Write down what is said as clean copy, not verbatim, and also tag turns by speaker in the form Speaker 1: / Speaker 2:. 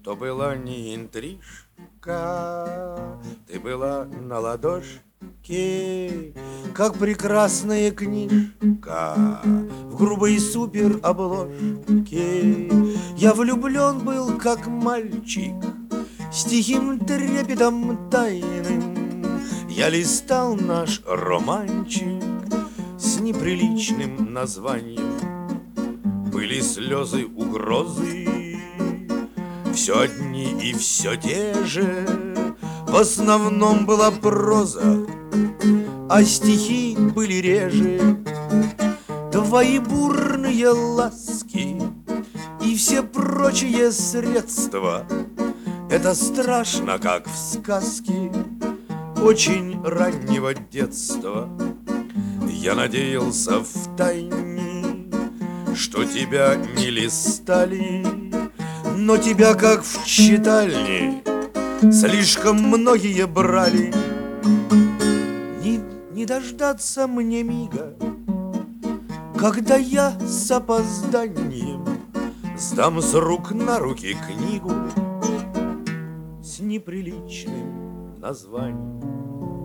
Speaker 1: то была не интрижка, ты была на ладошке, как прекрасная книжка в грубой супер обложке. Я влюблен был, как мальчик, с тихим трепетом тайным. Я листал наш романчик с неприличным названием. Были слезы, угрозы, все одни и все те же. В основном была проза, а стихи были реже. Твои бурные ласки и все прочие средства — это страшно, как в сказке очень раннего детства. Я надеялся втайне, что тебя не листали, но тебя, как в читальне, слишком многие брали. Не дождаться мне мига, когда я с опозданием сдам с рук на руки книгу с неприличным названием.